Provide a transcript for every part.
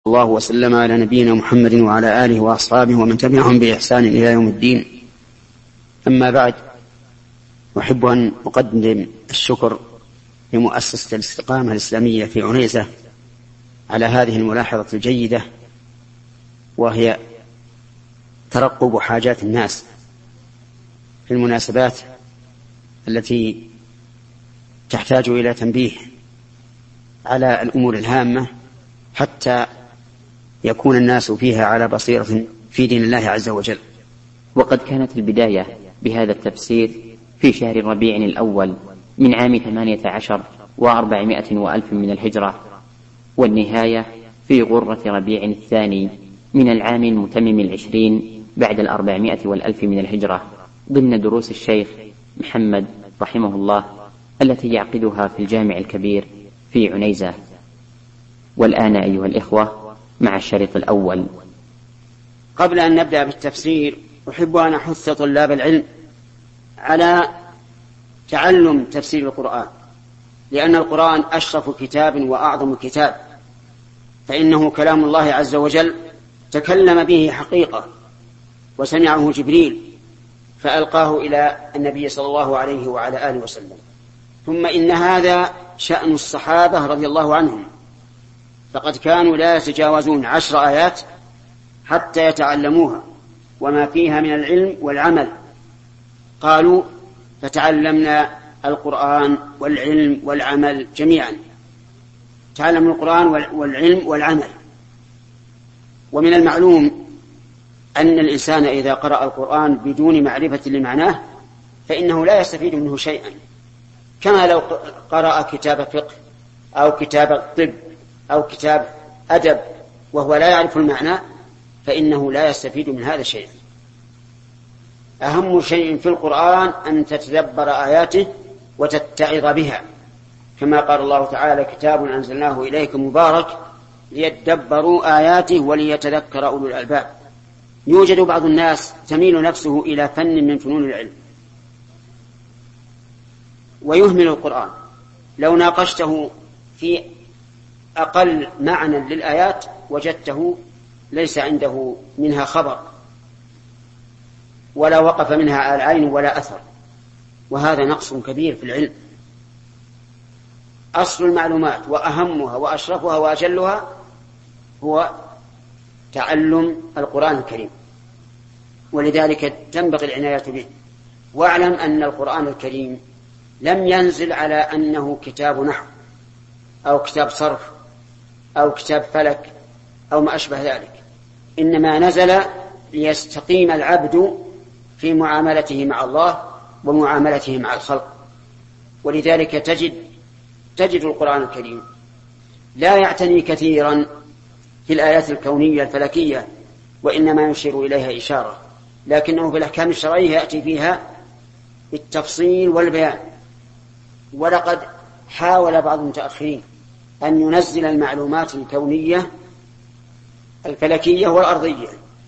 الله وسلم على نبينا محمد وعلى آله وأصحابه ومن تبعهم بإحسان إلى يوم الدين. أما بعد، أحب أن أقدم الشكر لمؤسسة الاستقامة الإسلامية في عنيزة على هذه الملاحظة الجيدة، وهي ترقب حاجات الناس في المناسبات التي تحتاج إلى تنبيه على الأمور الهامة حتى يكون الناس فيها على بصيرة في دين الله عز وجل. وقد كانت البداية بهذا التفسير في شهر ربيع الأول من عام 18 و400 وألف من الهجرة، والنهاية في غرة ربيع الثاني من العام المتمم 20 بعد 400 والألف من الهجرة، ضمن دروس الشيخ محمد رحمه الله التي يعقدها في الجامع الكبير في عنيزة. والآن أيها الإخوة مع الشريط الأول. قبل أن نبدأ بالتفسير، أحب أن أحث طلاب العلم على تعلم تفسير القرآن، لأن القرآن أشرف كتاب وأعظم كتاب، فإنه كلام الله عز وجل تكلم به حقيقة، وسمعه جبريل فألقاه إلى النبي صلى الله عليه وعلى آله وسلم. ثم إن هذا شأن الصحابة رضي الله عنهم، فقد كانوا لا يتجاوزون 10 آيات حتى يتعلموها وما فيها من العلم والعمل. قالوا فتعلمنا القرآن والعلم والعمل جميعا، تعلموا القرآن والعلم والعمل. ومن المعلوم أن الإنسان إذا قرأ القرآن بدون معرفة لمعناه فإنه لا يستفيد منه شيئا، كما لو قرأ كتاب فقه أو كتاب طب أو كتاب أدب وهو لا يعرف المعنى فإنه لا يستفيد من هذا شيئا. أهم شيء في القرآن أن تتدبر آياته وتتعظ بها، كما قال الله تعالى: كتاب أنزلناه إليك مبارك ليدبروا آياته وليتذكر أولو الألباب. يوجد بعض الناس تميل نفسه إلى فن من فنون العلم ويهمل القرآن، لو ناقشته في أقل معنى للآيات وجدته ليس عنده منها خبر ولا وقف منها على العين ولا أثر، وهذا نقص كبير في العلم. أصل المعلومات وأهمها وأشرفها وأجلها هو تعلم القرآن الكريم، ولذلك تنبغي العناية به. واعلم أن القرآن الكريم لم ينزل على أنه كتاب نحو أو كتاب صرف أو كتاب فلك أو ما أشبه ذلك، إنما نزل ليستقيم العبد في معاملته مع الله ومعاملته مع الخلق. ولذلك تجد القرآن الكريم لا يعتني كثيرا في الآيات الكونية الفلكية، وإنما يشير إليها إشارة، لكنه في الأحكام الشرعية يأتي فيها بالتفصيل والبيان. ولقد حاول بعض المتأخرين أن ينزل المعلومات الكونية الفلكية والأرضية،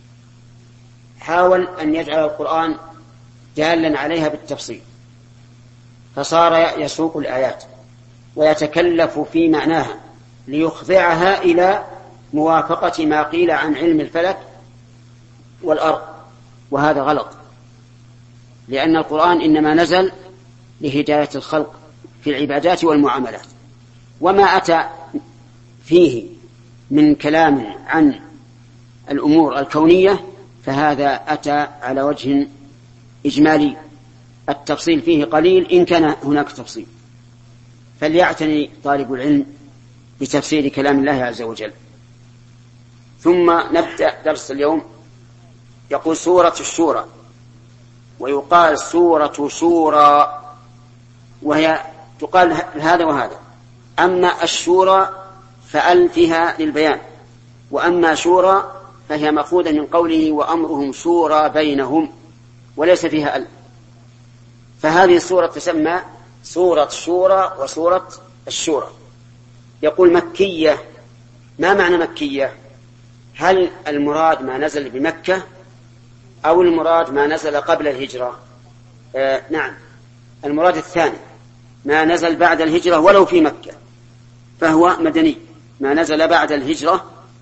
حاول أن يجعل القرآن دالا عليها بالتفصيل، فصار يسوق الآيات ويتكلف في معناها ليخضعها إلى موافقة ما قيل عن علم الفلك والأرض، وهذا غلط، لأن القرآن إنما نزل لهداية الخلق في العبادات والمعاملات، وما أتى فيه من كلام عن الأمور الكونية فهذا أتى على وجه إجمالي، التفصيل فيه قليل إن كان هناك تفصيل. فليعتني طالب العلم بتفسير كلام الله عز وجل. ثم نبدأ درس اليوم. يقول سورة الشورى، ويقال سورة شورى، وهي تقال هذا وهذا. أما الشورى فأل فيها للبيان، وأما شورى فهي مأخوذة من قوله وأمرهم شورى بينهم، وليس فيها أل. فهذه السورة تسمى سورة شورى وسورة الشورى. يقول مكية. ما معنى مكية؟ هل المراد ما نزل بمكة أو المراد ما نزل قبل الهجرة؟ نعم، المراد الثاني، ما نزل بعد الهجرة ولو في مكة فهو مدني، ما نزل بعد الهجرة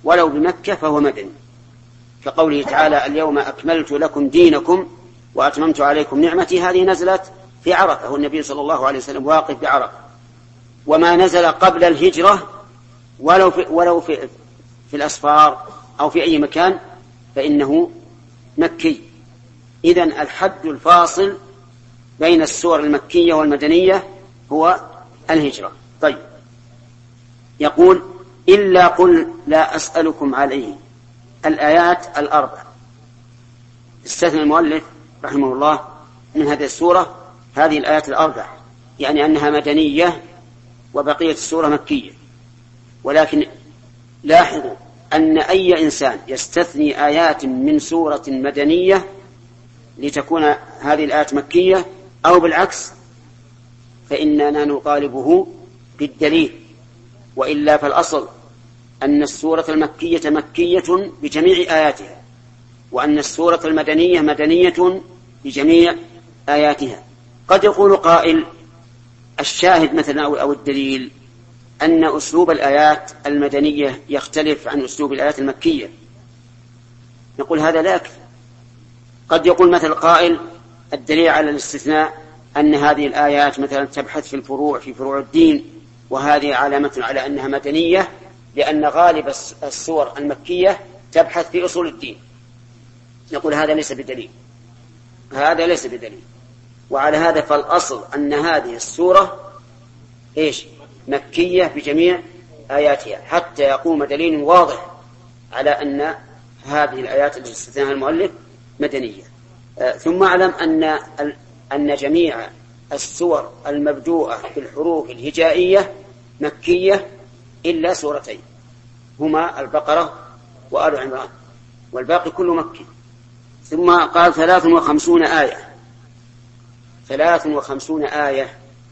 ولو بمكة فهو مدني، كقوله تعالى اليوم أكملت لكم دينكم وأتممت عليكم نعمتي. هذه نزلت في عرفة، والنبي صلى الله عليه وسلم واقف بعرفة. وما نزل قبل الهجرة ولو في الأسفار أو في أي مكان فإنه مكي. إذن الحد الفاصل بين السور المكية والمدنية هو الهجرة. طيب، يقول إلا قل لا أسألكم عليه. الآيات الأربع استثنى المؤلف رحمه الله من هذه السورة هذه الآيات الأربع، يعني أنها مدنية وبقية السورة مكية. ولكن لاحظوا أن أي إنسان يستثني آيات من سورة مدنية لتكون هذه الآيات مكية أو بالعكس فإننا نطالبه بالدليل، وإلا فالأصل أن السورة المكية مكية بجميع آياتها، وأن السورة المدنية مدنية بجميع آياتها. قد يقول قائل الشاهد مثلا أو الدليل أن أسلوب الآيات المدنية يختلف عن أسلوب الآيات المكية. نقول هذا لا يكفي. قد يقول مثل قائل الدليل على الاستثناء أن هذه الآيات مثلا تبحث في فروع الدين، وهذه علامة على أنها مدنية لأن غالب السور المكية تبحث في أصول الدين. نقول هذا ليس بدليل، هذا ليس بدليل. وعلى هذا فالأصل أن هذه السورة مكية بجميع آياتها، حتى يقوم دليل واضح على أن هذه الآيات التي استثناها المؤلف مدنية. ثم أعلم أن جميع السور المبدوءة بالحروف الهجائية مكية إلا سورتين هما البقرة وآل عمران، والباقي كله مكي. ثم قال 53 آية. 53 آية.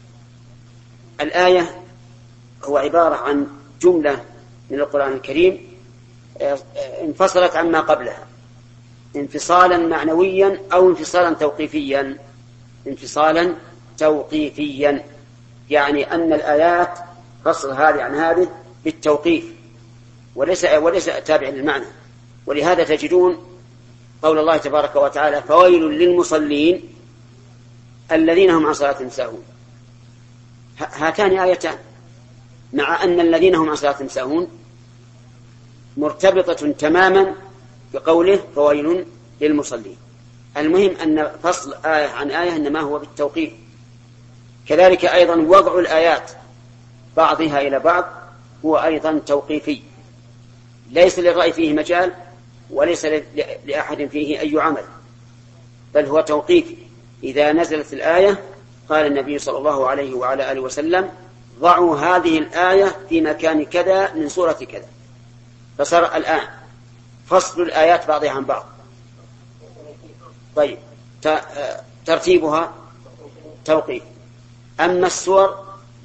الآية هو عبارة عن جملة من القرآن الكريم انفصلت عما قبلها انفصالا معنويا أو انفصالا توقيفيا. انفصالا توقيفيا يعني أن الآيات فصل هذه عن هذه بالتوقيف وليس تابع للمعنى. ولهذا تجدون قول الله تبارك وتعالى فويل للمصلين الذين هم عن صلاتهم ساهون. هاتان آيتان، مع أن الذين هم عن صلاتهم ساهون مرتبطة تماما بقوله فويل للمصلين. المهم أن فصل آية عن آية إنما هو بالتوقيف. كذلك أيضا وضع الآيات بعضها إلى بعض هو أيضا توقيفي، ليس للرأي فيه مجال وليس لأحد فيه أي عمل، بل هو توقيفي. إذا نزلت الآية قال النبي صلى الله عليه وعلى آله وسلم ضعوا هذه الآية في مكان كذا من سورة كذا، فصار الآن فصل الآيات بعضها عن بعض. طيب، ترتيبها توقيف. أما السور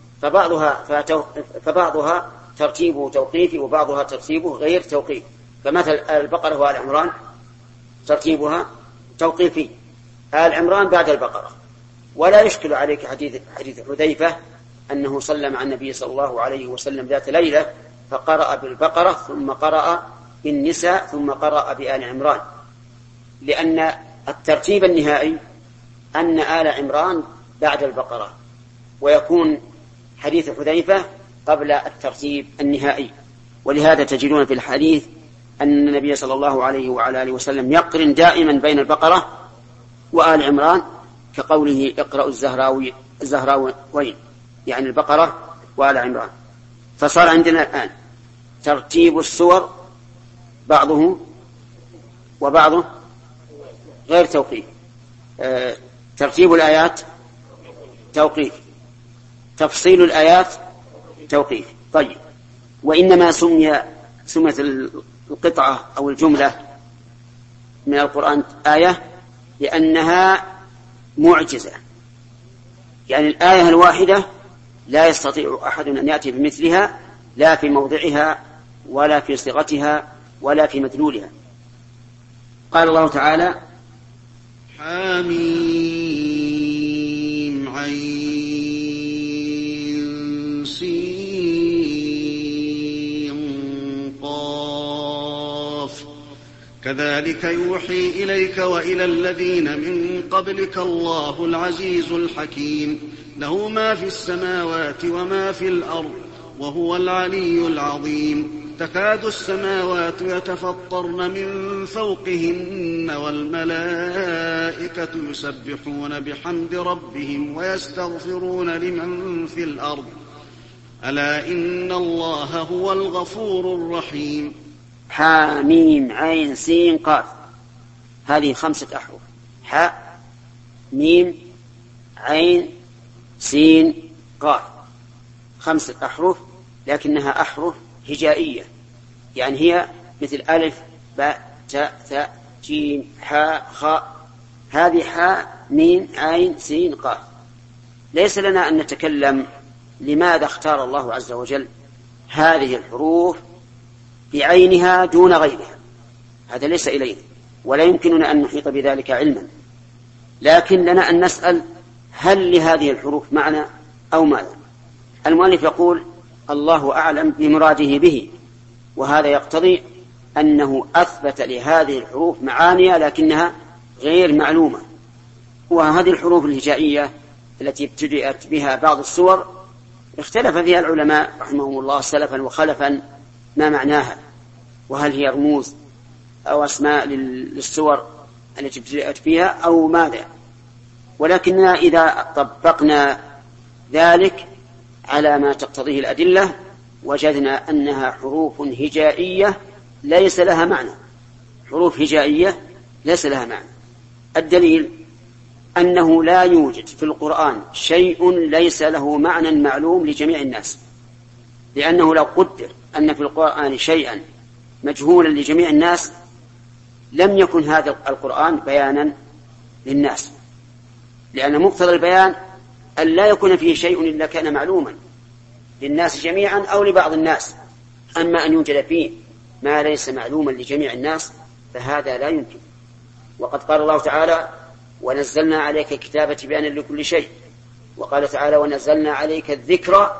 فبعضها ترتيبه توقيفي وبعضها ترتيبه غير توقيفي. فمثل البقرة وآل عمران ترتيبها توقيفي، آل عمران بعد البقرة. ولا يشكل عليك حديث حذيفة أنه صلى مع النبي صلى الله عليه وسلم ذات ليلة فقرأ بالبقرة ثم قرأ بالنساء ثم قرأ بآل عمران، لأن الترتيب النهائي أن آل عمران بعد البقرة، ويكون حديث حذيفة قبل الترتيب النهائي. ولهذا تجدون في الحديث أن النبي صلى الله عليه وعلى آله وسلم يقرن دائما بين البقرة وآل عمران، كقوله اقرأوا الزهراوين، يعني البقرة وآل عمران. فصار عندنا الآن ترتيب السور بعضه وبعضه غير توقيف. ترتيب الآيات توقيف، تفصيل الآيات توقيف. طيب، وإنما سميت القطعة أو الجملة من القرآن آية لأنها معجزة، يعني الآية الواحدة لا يستطيع أحد أن يأتي بمثلها لا في موضعها ولا في صيغتها ولا في مدلولها. قال الله تعالى حميم عين سين قاف كذلك يوحي إليك وإلى الذين من قبلك الله العزيز الحكيم له ما في السماوات وما في الأرض وهو العلي العظيم تكاد السماوات يتفطرن من فوقهن والملائكة يسبحون بحمد ربهم ويستغفرون لمن في الأرض ألا إن الله هو الغفور الرحيم. حاميم عين سين قاف، هذه 5 أحرف: حاء ميم عين سين قاف، 5 أحرف، لكنها أحرف هجائية، يعني هي مثل ألف باء تاء ثاء جيم حاء خاء. هذه حاء ميم عين سين قاف. ليس لنا أن نتكلم لماذا اختار الله عز وجل هذه الحروف بعينها دون غيرها، هذا ليس إلينا ولا يمكننا أن نحيط بذلك علما، لكن لنا أن نسأل هل لهذه الحروف معنى أو ماذا. المؤلف يقول الله أعلم بمراده به، وهذا يقتضي أنه أثبت لهذه الحروف معاني لكنها غير معلومة. وهذه الحروف الهجائية التي ابتدأت بها بعض السور اختلف فيها العلماء رحمهم الله سلفا وخلفا ما معناها، وهل هي رموز أو أسماء للسور التي ابتدأت فيها أو ماذا. ولكننا إذا طبقنا ذلك على ما تقتضيه الأدلة وجدنا أنها حروف هجائية ليس لها معنى، حروف هجائية ليس لها معنى. الدليل أنه لا يوجد في القرآن شيء ليس له معنى معلوم لجميع الناس، لأنه لو قدر أن في القرآن شيئا مجهولا لجميع الناس لم يكن هذا القرآن بيانا للناس، لأن مقتضى البيان أن لا يكون فيه شيء إلا كان معلوما للناس جميعا أو لبعض الناس. أما أن يوجد فيه ما ليس معلوما لجميع الناس فهذا لا يمكن. وقد قال الله تعالى ونزلنا عليك كتابة بيانا لكل شيء، وقال تعالى ونزلنا عليك الذكر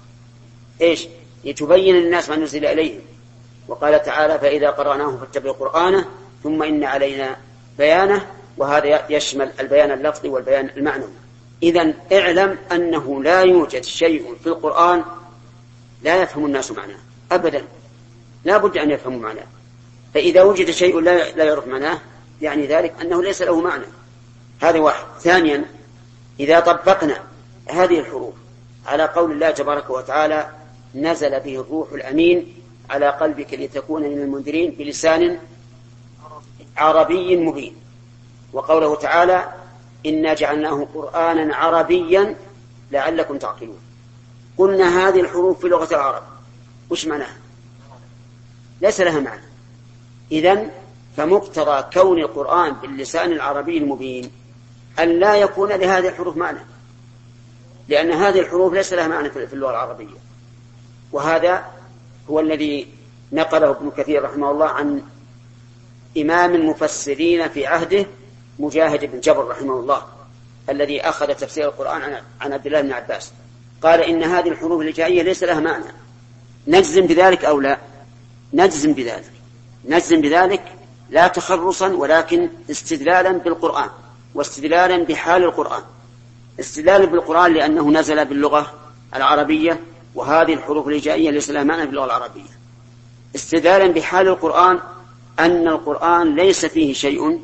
لتبين للناس ما نزل إليهم، وقال تعالى فإذا قرأناه فاتبع قرآنه ثم إن علينا بيانه، وهذا يشمل البيان اللفظي والبيان المعنوي. إذن اعلم أنه لا يوجد شيء في القرآن لا يفهم الناس معناه أبدا، لا بد أن يفهموا معناه. فإذا وجد شيء لا يعرف معناه يعني ذلك أنه ليس له معنى. هذا واحد. ثانيا، إذا طبقنا هذه الحروف على قول الله تبارك وتعالى نزل به الروح الأمين على قلبك لتكون من المنذرين بلسان عربي مبين، وقوله تعالى إنا جعلناه قرآنا عربيا لعلكم تعقلون، قلنا هذه الحروف في لغة العرب وش معناها؟ ليس لها معنى. إذن فمقتضى كون القرآن باللسان العربي المبين أن لا يكون لهذه الحروف معنى، لأن هذه الحروف ليس لها معنى في اللغة العربية. وهذا هو الذي نقله ابن كثير رحمه الله عن إمام المفسرين في عهده مجاهد بن جبر رحمه الله، الذي أخذ تفسير القرآن عن عبد الله بن عباس، قال إن هذه الحروف الهجائية ليس لها معنى. نجزم بذلك أو لا؟ نجزم بذلك، نجزم بذلك لا تخرصا ولكن استدلالا بالقرآن واستدلالا بحال القرآن. استدلالا بالقرآن لأنه نزل باللغة العربية وهذه الحروف الهجائية ليس لها معنى باللغة العربية. استدلالا بحال القرآن أن القرآن ليس فيه شيء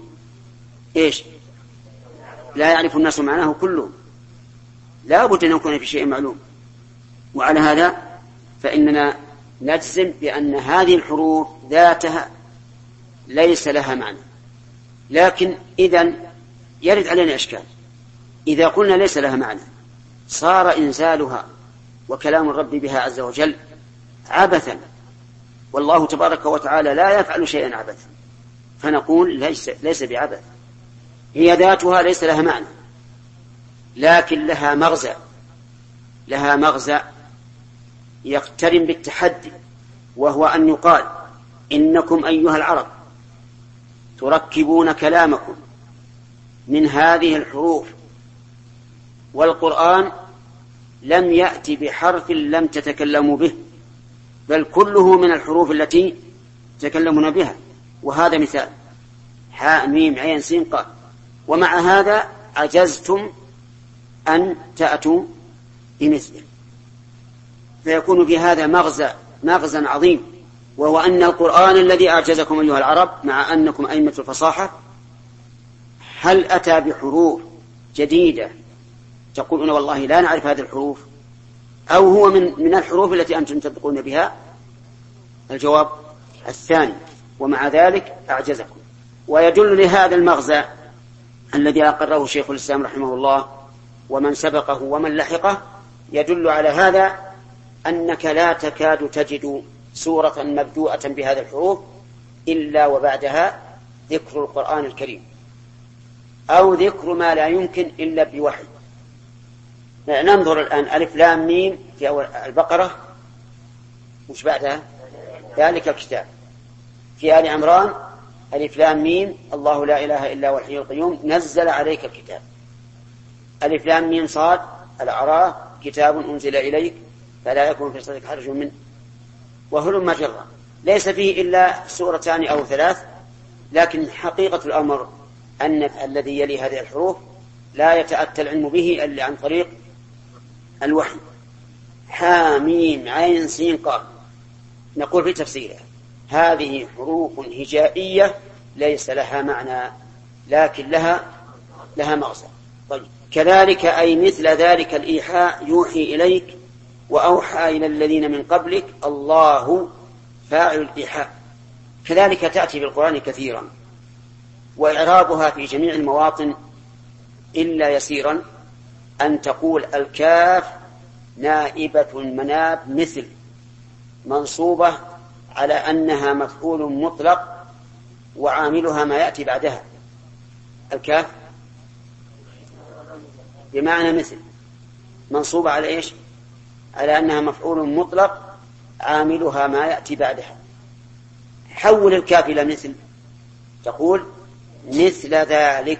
لا يعرف الناس معناه كله، لا بد أن يكون في شيء معلوم. وعلى هذا فإننا نجزم بأن هذه الحروف ذاتها ليس لها معنى. لكن إذن يرد علينا إشكال، إذا قلنا ليس لها معنى صار إنزالها وكلام الرب بها عز وجل عبثا، والله تبارك وتعالى لا يفعل شيئا عبثا، فنقول ليس بعبث، هي ذاتها ليس لها معنى لكن لها مغزى، لها مغزى يقترن بالتحدي، وهو أن يقال إنكم أيها العرب تركبون كلامكم من هذه الحروف، والقرآن لم يأتي بحرف لم تتكلموا به، بل كله من الحروف التي تتكلمون بها، وهذا مثال حاء ميم عين سين قاف، ومع هذا عجزتم أن تأتوا بمثله، فيكون في هذا مغزى عظيم، وهو أن القرآن الذي أعجزكم أيها العرب مع أنكم أئمة الفصاحة هل أتى بحروف جديدة تقولون والله لا نعرف هذه الحروف، أو هو من الحروف التي أنتم تنطقون بها؟ الجواب الثاني، ومع ذلك أعجزكم. ويدل لهذا المغزى الذي أقره شيخ الإسلام رحمه الله ومن سبقه ومن لحقه، يدل على هذا أنك لا تكاد تجد سورة مبدوءة بهذه الحروف إلا وبعدها ذكر القرآن الكريم أو ذكر ما لا يمكن إلا بوحي. ننظر الآن ألف لام ميم في أول البقرة، مش بعدها ذلك الكتاب. في آل عمران ألف لام ميم الله لا إله إلا هو الحي القيوم نزل عليك الكتاب. ألف لام ميم صاد الأعراف كتاب أنزل إليك فلا يكون في صدرك حرج منه. وهلم جرا، ليس فيه إلا سورتان أو ثلاث، لكن حقيقة الأمر أن الذي يلي هذه الحروف لا يتأتى العلم به إلا عن طريق الوحي. حاميم عين سين قاف، نقول في تفسيرها هذه حروف هجائية ليس لها معنى لكن لها مغزى. طيب كذلك أي مثل ذلك الإيحاء يوحي إليك وأوحى إلى الذين من قبلك الله فاعل الإيحاء، كذلك تأتي في القرآن كثيرا، وإعرابها في جميع المواطن إلا يسيرا أن تقول الكاف نائبة المناب مثل منصوبة على أنها مفعول مطلق وعاملها ما يأتي بعدها. الكاف بمعنى مثل منصوبة على إيش؟ على أنها مفعول مطلق عاملها ما يأتي بعدها. حول الكاف إلى مثل، تقول مثل ذلك.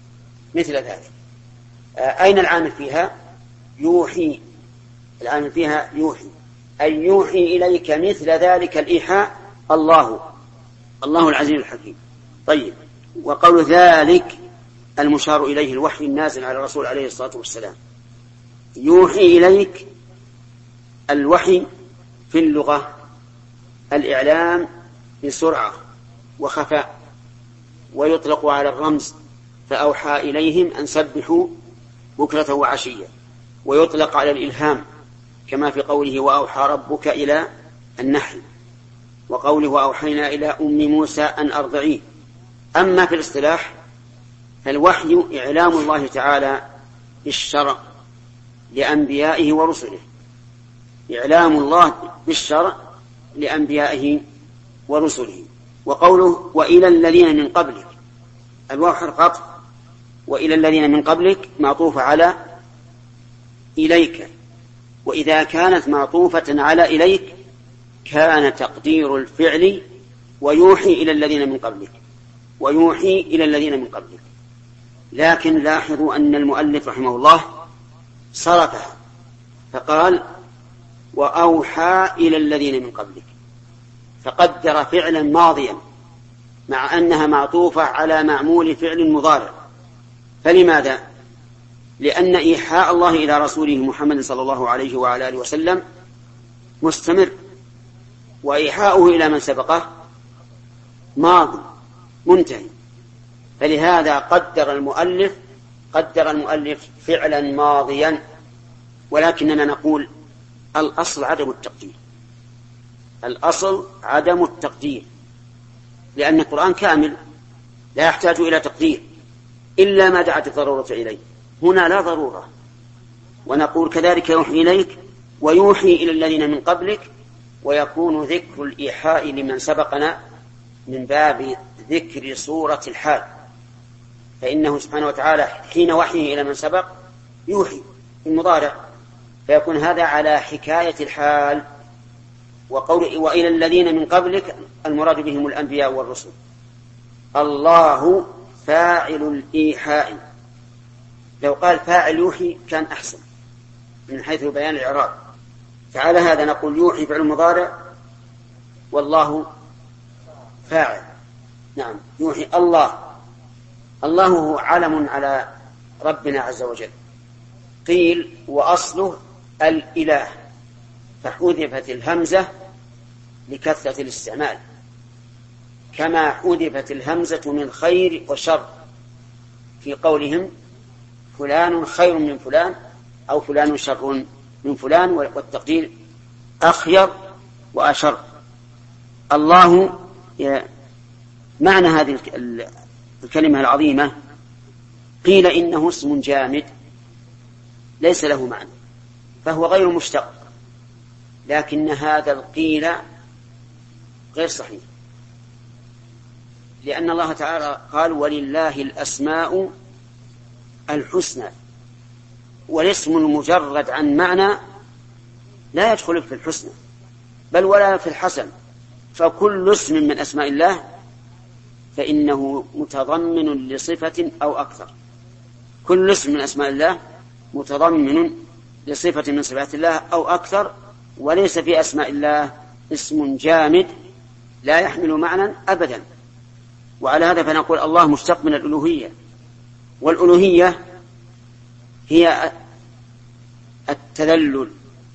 أين العامل فيها؟ يوحي. العامل فيها يوحي، أي يوحي إليك مثل ذلك الإيحاء الله العزيز الحكيم. طيب، وقول ذلك المشار إليه الوحي النازل على الرسول عليه الصلاة والسلام. يوحي إليك، الوحي في اللغة الإعلام بسرعة وخفاء، ويطلق على الرمز فأوحى إليهم أن سبحوا بكرة وعشية، ويطلق على الإلهام كما في قوله وأوحى ربك إلى النحل، وقوله وأوحينا إلى أم موسى أن أرضعيه. أما في الاصطلاح فالوحي إعلام الله تعالى بالشرع لأنبيائه ورسله، إعلام الله بالشرع لأنبيائه ورسله. وقوله وإلى الذين من قبلك، الواو حرف عطف، وإلى الذين من قبلك معطوفة على إليك، وإذا كانت معطوفة على إليك كان تقدير الفعل ويوحي إلى الذين من قبلك، ويوحي إلى الذين من قبلك. لكن لاحظوا أن المؤلف رحمه الله صرفها فقال وأوحى إلى الذين من قبلك، فقدر فعلا ماضيا مع أنها معطوفة على معمول فعل مضارع. فلماذا؟ لأن إيحاء الله إلى رسوله محمد صلى الله عليه وعلى آله وسلم مستمر، وإيحاؤه إلى من سبقه ماضي منتهي. فلهذا قدر المؤلف فعلا ماضيا. ولكننا نقول الأصل عدم التقدير، لأن القرآن كامل لا يحتاج إلى تقدير إلا ما دعت الضرورة إليه. هنا لا ضرورة، ونقول كذلك يوحي إليك ويوحي إلى الذين من قبلك، ويكون ذكر الإيحاء لمن سبقنا من باب ذكر صورة الحال، فإنه سبحانه وتعالى حين وحيه إلى من سبق يوحي المضارع، فيكون هذا على حكاية الحال. وقول وإلى الذين من قبلك المراد بهم الأنبياء والرسل. الله فاعل الإيحاء، لو قال فاعل يوحي كان أحسن من حيث بيان الإعراب. فعلى هذا نقول يوحي فعل مضارع والله فاعل، نعم يوحي الله. الله هو علم على ربنا عز وجل. قيل وأصله الإله، فحذفت الهمزة لكثرة الاستعمال، كما حذفت الهمزة من خير وشر في قولهم فلان خير من فلان أو فلان شر من فلان، والتقدير أخير وأشر. الله معنى هذه الكلمة العظيمة قيل إنه اسم جامد ليس له معنى فهو غير مشتق، لكن هذا القيل غير صحيح، لأن الله تعالى قال ولله الأسماء الحسنى، والاسم المجرد عن معنى لا يدخل في الحسنى بل ولا في الحسن، فكل اسم من أسماء الله فإنه متضمن لصفة أو أكثر. كل اسم من أسماء الله متضمن لصفة من صفات الله أو أكثر، وليس في أسماء الله اسم جامد لا يحمل معنى أبدا. وعلى هذا فنقول الله مشتق من الألوهية، والألوهية هي التذلل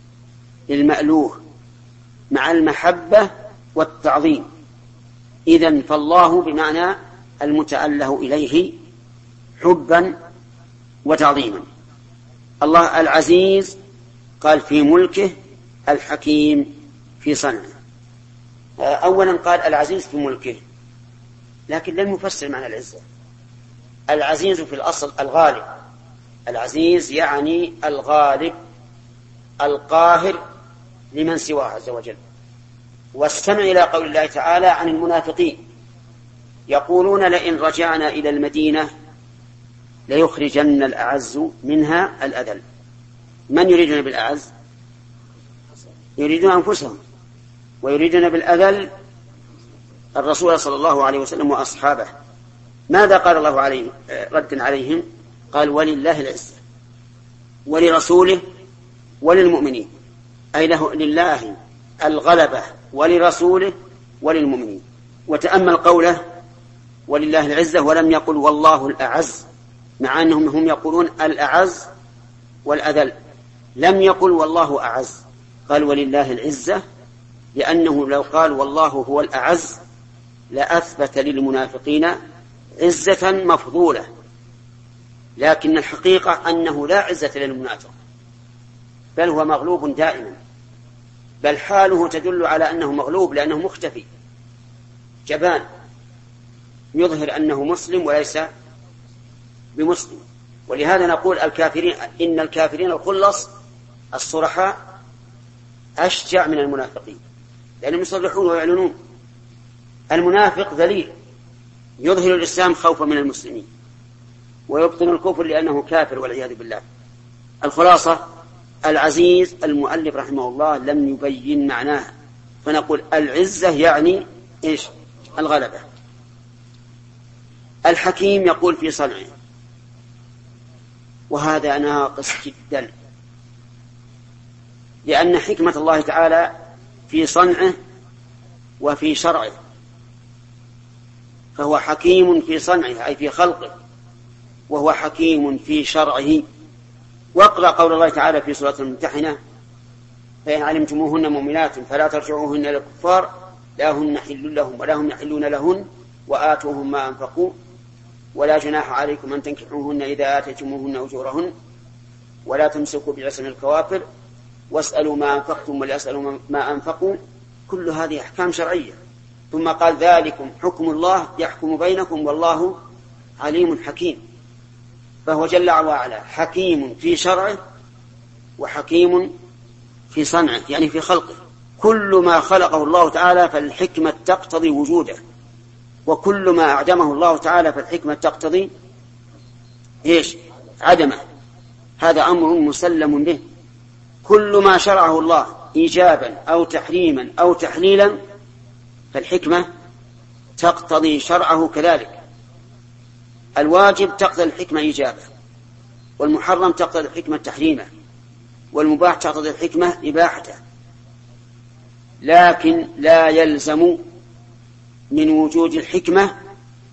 للمألوه مع المحبة والتعظيم. إذن فالله بمعنى المتأله إليه حبا وتعظيما. الله العزيز قال في ملكه، الحكيم في صنعه. أولا قال العزيز في ملكه، لكن لم يفسر معنى العزة. العزيز في الأصل الغالب، العزيز يعني الغالب القاهر لمن سواه عز وجل. واستمع إلى قول الله تعالى عن المنافقين يقولون لئن رجعنا إلى المدينة ليخرجن الأعز منها الأذل. من يريدون بالأعز؟ يريدون أنفسهم، ويريدون بالأذل الرسول صلى الله عليه وسلم وأصحابه. ماذا قال الله عليه رد عليهم؟ قال ولله العزة ولرسوله وللمؤمنين، أي لله الغلبة ولرسوله وللمؤمنين. وتأمل قوله ولله العزة ولم يقل والله الأعز، مع أنهم هم يقولون الأعز والأذل، لم يقل والله أعز، قال ولله العزة، لأنه لو قال والله هو الأعز لأثبت للمنافقين عزة مفضولة، لكن الحقيقة أنه لا عزة للمنافق، بل هو مغلوب دائما، بل حاله تدل على أنه مغلوب، لأنه مختفي جبان يظهر أنه مسلم وليس بمسلم. ولهذا نقول الكافرين إن الكافرين الخلص الصرحاء أشجع من المنافقين، لأنهم يصرحون ويعلنون. المنافق ذليل يظهر الإسلام خوفا من المسلمين ويبطن الكفر لأنه كافر والعياذ بالله. الخلاصة العزيز المؤلف رحمه الله لم يبين معناها، فنقول العزة يعني إيش؟ الغلبة. الحكيم يقول في صنعه، وهذا ناقص جدا، لأن حكمة الله تعالى في صنعه وفي شرعه، فهو حكيم في صنعه أي في خلقه، وهو حكيم في شرعه. واقرأ قول الله تعالى في سورة الممتحنة فإن علمتموهن مؤمنات فلا ترجعوهن إلى الكفار لا هن حل لهم ولا هم يحلون لهن وآتوهم ما أنفقوا ولا جناح عليكم أن تنكحوهن إذا آتيتموهن أجورهن ولا تمسكوا بعصم الكوافر واسألوا ما أنفقتم وليسألوا ما أنفقوا. كل هذه أحكام شرعية. ثم قال ذلكم حكم الله يحكم بينكم والله عليم حكيم. فهو جل وعلا حكيم في شرعه وحكيم في صنعه، يعني في خلقه. كل ما خلقه الله تعالى فالحكمة تقتضي وجوده، وكل ما أعدمه الله تعالى فالحكمة تقتضي إيش؟ عدمه. هذا أمر مسلم به. كل ما شرعه الله إيجابا أو تحريما أو تحليلا فالحكمة تقتضي شرعه كذلك. الواجب تقتضي الحكمة إيجابه، والمحرم تقتضي الحكمة تحريمه، والمباح تقتضي الحكمة إباحته. لكن لا يلزم من وجود الحكمة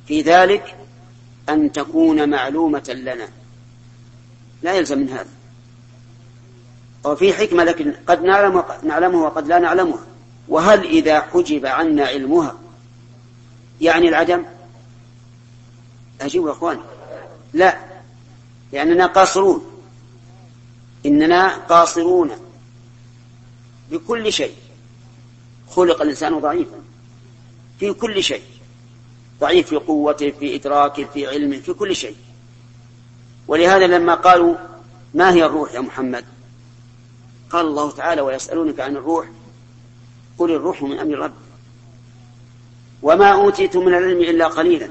في ذلك أن تكون معلومة لنا، لا يلزم من هذا. وفي حكمة لكن قد نعلمها وقد لا نعلمها. وهل إذا حجب عنا علمها يعني العدم؟ أجيب يا أخوان، لا، لأننا قاصرون، إننا قاصرون بكل شيء. خلق الإنسان ضعيفا في كل شيء، ضعيف في قوته، في إدراكه، في علمه، في كل شيء. ولهذا لما قالوا ما هي الروح يا محمد، قال الله تعالى ويسألونك عن الروح قل الروح من أمر رب وما أوتيتم من العلم إلا قليلا.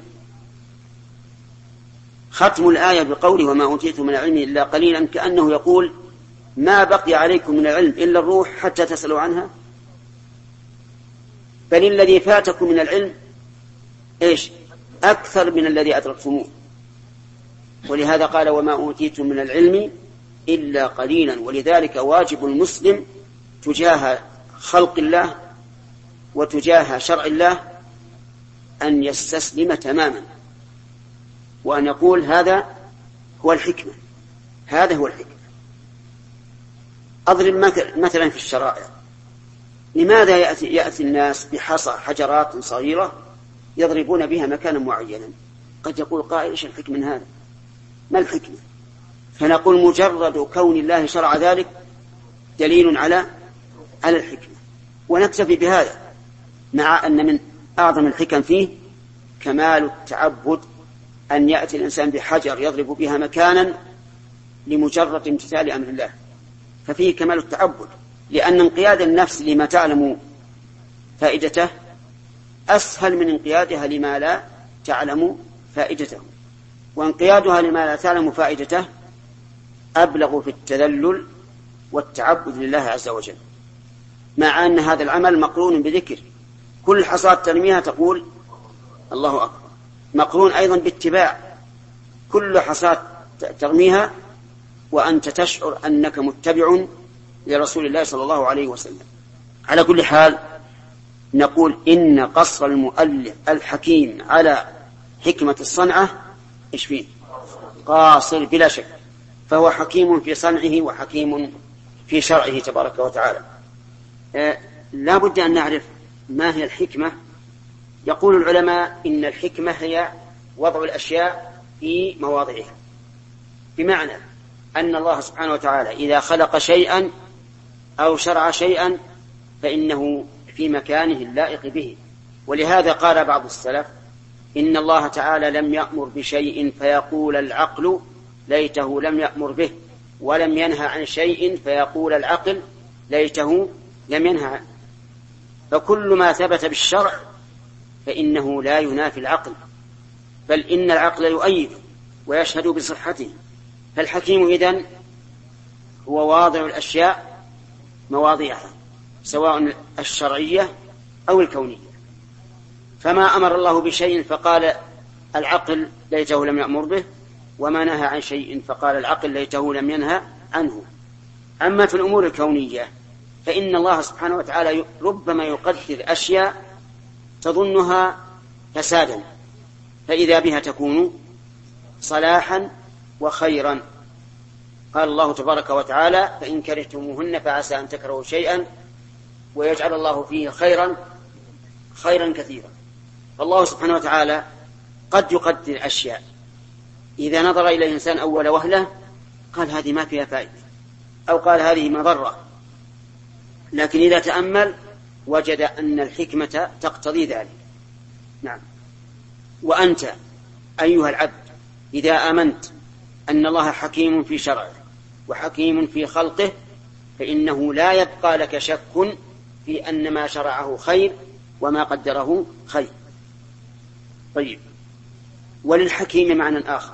ختم الآية بقوله وما أوتيتم من العلم إلا قليلا، كأنه يقول ما بقي عليكم من العلم إلا الروح حتى تسألوا عنها. بل الذي فاتكم من العلم إيش؟ أكثر من الذي أدركتموه. ولهذا قال وما أوتيتم من العلم إلا قليلا. ولذلك واجب المسلم تجاه خلق الله وتجاه شرع الله أن يستسلم تماما، وأن يقول هذا هو الحكمة، هذا هو الحكمة. أضرب مثلا في الشرائع، لماذا يأتي الناس بحصى حجرات صغيرة يضربون بها مكانا معينا؟ قد يقول قائل إيش الحكمة من هذا؟ ما الحكمة؟ فنقول مجرد كون الله شرع ذلك دليل على الحكمة، ونكتفي بهذا، مع أن من أعظم الحكم فيه كمال التعبد، أن يأتي الإنسان بحجر يضرب بها مكانا لمجرد امتثال أمر الله، ففيه كمال التعبد، لأن انقياد النفس لما تعلم فائدته أسهل من انقيادها لما لا تعلم فائدته، وانقيادها لما لا تعلم فائدته أبلغ في التذلل والتعبد لله عز وجل، مع أن هذا العمل مقرون بذكر. كل حصاة ترميها تقول الله أكبر، مقرون أيضا باتباع. كل حصاة ترميها وأنت تشعر أنك متبع لرسول الله صلى الله عليه وسلم. على كل حال نقول إن قصر المؤلف الحكيم على حكمة الصنعة إيش فيه؟ قاصر بلا شك، فهو حكيم في صنعه وحكيم في شرعه تبارك وتعالى. لا بد أن نعرف ما هي الحكمة. يقول العلماء إن الحكمة هي وضع الأشياء في مواضعها، بمعنى أن الله سبحانه وتعالى إذا خلق شيئا أو شرع شيئا فإنه في مكانه اللائق به. ولهذا قال بعض السلف إن الله تعالى لم يأمر بشيء فيقول العقل ليته لم يأمر به، ولم ينهى عن شيء فيقول العقل ليته لم ينهى عنه. فكل ما ثبت بالشرع فإنه لا ينافي العقل، بل إن العقل يؤيد ويشهد بصحته. فالحكيم إذن هو واضع الأشياء مواضعها، سواء الشرعية أو الكونية. فما أمر الله بشيء فقال العقل ليته لم يأمر به، وما نهى عن شيء فقال العقل ليته لم ينهى عنه. أما في الأمور الكونية فإن الله سبحانه وتعالى ربما يقدر أشياء تظنها فسادا فإذا بها تكون صلاحا وخيرا. قال الله تبارك وتعالى فإن كرهتموهن فعسى أن تكرهوا شيئا ويجعل الله فيه خيرا كثيرا. فالله سبحانه وتعالى قد يقدر أشياء إذا نظر إلى الإنسان أول وهلة قال هذه ما فيها فائدة، أو قال هذه مضرة، لكن إذا تأمل وجد أن الحكمة تقتضي ذلك. نعم. وأنت أيها العبد إذا آمنت أن الله حكيم في شرعه وحكيم في خلقه فإنه لا يبقى لك شك في أن ما شرعه خير وما قدره خير. طيب، وللحكيم معنى آخر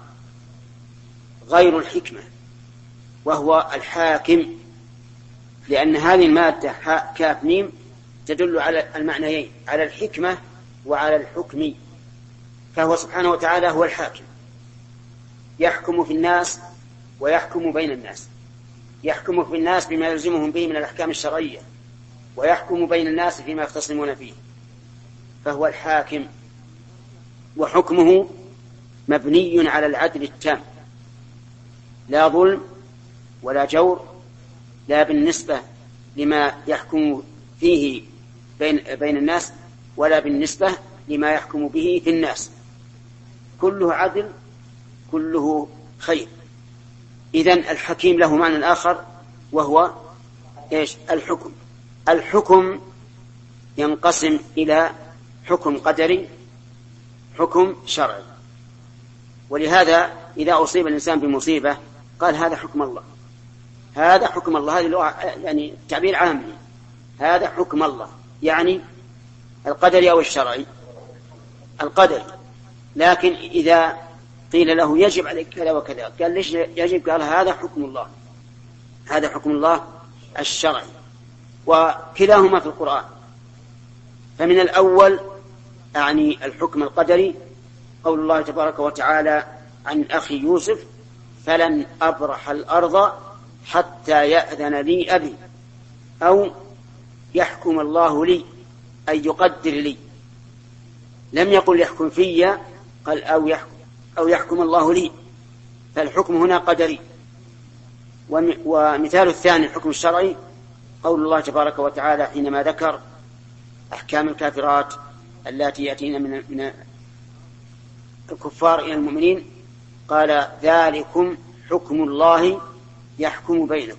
غير الحكمة وهو الحاكم، لأن هذه المادة حاء كاف ميم تدل على المعنيين، على الحكمة وعلى الحكم. فهو سبحانه وتعالى هو الحاكم، يحكم في الناس ويحكم بين الناس، يحكم في الناس بما يلزمهم به من الأحكام الشرعية، ويحكم بين الناس فيما يختصمون فيه، فهو الحاكم. وحكمه مبني على العدل التام، لا ظلم ولا جور، لا بالنسبة لما يحكم فيه بين الناس ولا بالنسبة لما يحكم به في الناس، كله عدل كله خير. إذن الحكيم له معنى آخر وهو إيش؟ الحكم ينقسم إلى حكم قدري حكم شرعي. ولهذا إذا أصيب الإنسان بمصيبة قال هذا حكم الله، هذا حكم الله، هذه اللغة يعني تعبير عام، هذا حكم الله يعني القدري أو الشرعي؟ القدري. لكن إذا قيل له يجب عليك كذا وكذا قال ليش يجب؟ قال هذا حكم الله، هذا حكم الله الشرعي، وكلاهما في القرآن. فمن الأول أعني الحكم القدري قول الله تبارك وتعالى عن أخي يوسف فلن أبرح الأرض حتى يأذن لي أبي أو يحكم الله لي أي يقدر لي، لم يقل يحكم في، قال أو يحكم الله لي، فالحكم هنا قدري. ومثال الثاني الحكم الشرعي قول الله تبارك وتعالى حينما ذكر أحكام الكافرات التي يأتين من الكفار إلى المؤمنين قال ذلكم حكم الله يحكم بينكم.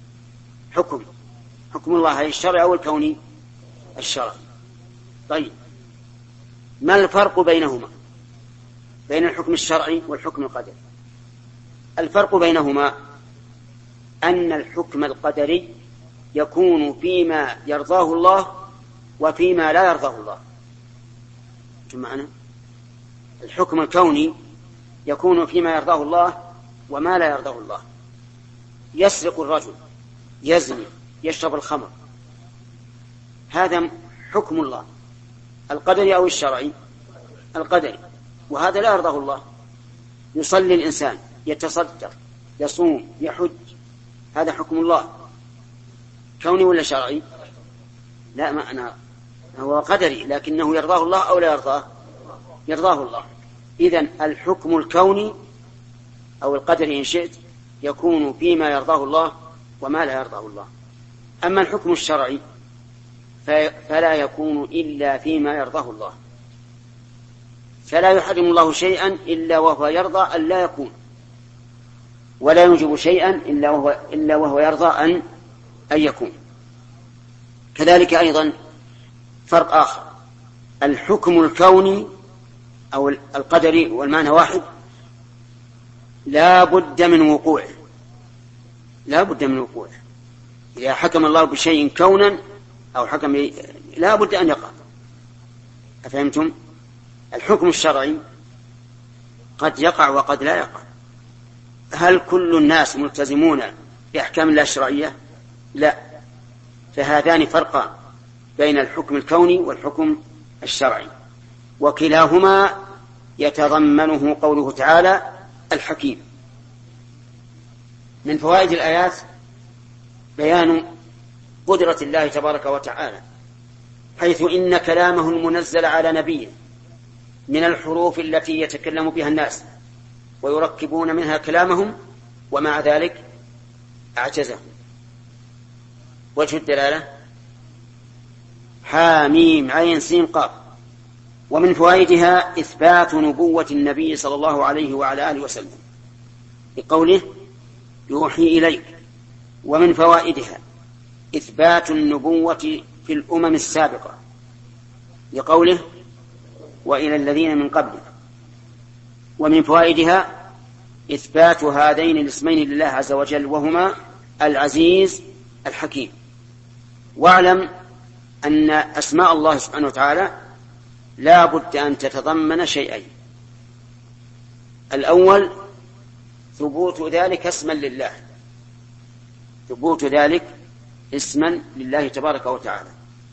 حكم الله هي الشرعي أو الكوني؟ الشرعي. طيب ما الفرق بينهما، بين الحكم الشرعي والحكم القدري؟ الفرق بينهما أن الحكم القدري يكون فيما يرضاه الله وفيما لا يرضاه الله. معنا الحكم الكوني يكون فيما يرضاه الله وما لا يرضاه الله. يسرق الرجل، يزني، يشرب الخمر، هذا حكم الله القدري أو الشرعي؟ القدري، وهذا لا يرضاه الله. يصلي الإنسان، يتصدق، يصوم، يحج، هذا حكم الله كوني ولا شرعي؟ لا، معنى هو قدري لكنه يرضاه الله أو لا يرضاه؟ يرضاه الله. إذن الحكم الكوني أو القدري إن شئت يكون فيما يرضاه الله وما لا يرضاه الله. أما الحكم الشرعي فلا يكون إلا فيما يرضاه الله، فلا يحرم الله شيئا إلا وهو يرضى أن لا يكون، ولا يوجب شيئا إلا وهو يرضى أن يكون. كذلك أيضا فرق آخر، الحكم الكوني أو القدري والمعنى واحد، لا بد من وقوعه، لا بد من وقوعه. إذا حكم الله بشيء كونا أو حكم لا بد أن يقع. أفهمتم؟ الحكم الشرعي قد يقع وقد لا يقع. هل كل الناس ملتزمون بأحكام الله الشرعية؟ لا. فهذان فرقان بين الحكم الكوني والحكم الشرعي، وكلاهما يتضمنه قوله تعالى الحكيم. من فوائد الآيات بيان قدرة الله تبارك وتعالى، حيث إن كلامه المنزل على نبيه من الحروف التي يتكلم بها الناس ويركبون منها كلامهم ومع ذلك أعجزهم. وجه الدلالة حاميم عين سين قاف. ومن فوائدها إثبات نبوة النبي صلى الله عليه وعلى آله وسلم بقوله يوحي إليك. ومن فوائدها إثبات النبوة في الأمم السابقة لقوله وإلى الذين من قبلك. ومن فوائدها إثبات هذين الاسمين لله عز وجل وهما العزيز الحكيم. واعلم أن أسماء الله سبحانه وتعالى لا بد أن تتضمن شيئين: الأول ثبوت ذلك اسما لله، ثبوت ذلك اسما لله تبارك وتعالى.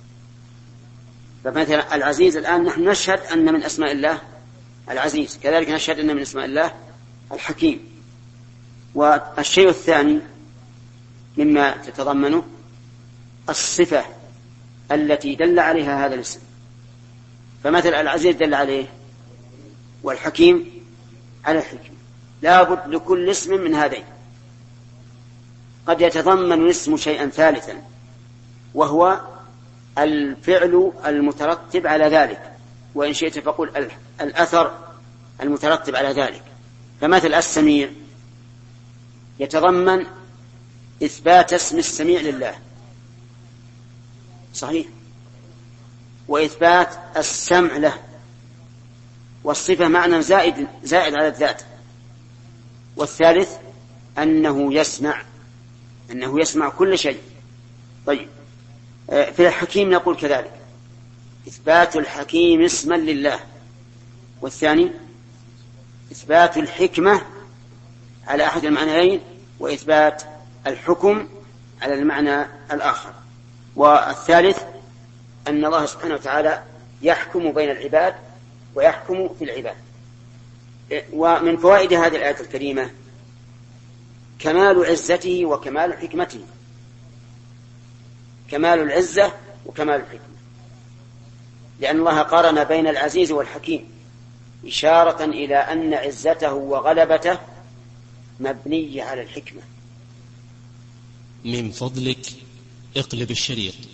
فمثلا العزيز الآن نحن نشهد أن من أسماء الله العزيز، كذلك نشهد أن من أسماء الله الحكيم. والشيء الثاني مما تتضمنه الصفة التي دل عليها هذا الاسم. فمثل العزيز دل عليه والحكيم على الحكمة. لا بد لكل اسم من هذين. قد يتضمن الاسم شيئا ثالثا وهو الفعل المترتب على ذلك، وإن شئت فقل الأثر المترتب على ذلك. فمثل السميع يتضمن إثبات اسم السميع لله، صحيح، وإثبات السمع له، والصفة معنى زائد على الذات. والثالث أنه يسمع كل شيء. طيب، في الحكيم نقول كذلك إثبات الحكيم اسما لله، والثاني إثبات الحكمة على أحد المعنيين، وإثبات الحكم على المعنى الآخر. والثالث أن الله سبحانه وتعالى يحكم بين العباد ويحكم في العباد. ومن فوائد هذه الآية الكريمة كمال عزته وكمال حكمته، كمال العزة وكمال الحكمة، لأن الله قارن بين العزيز والحكيم إشارة إلى أن عزته وغلبته مبنية على الحكمة. من فضلك اقلب الشريط.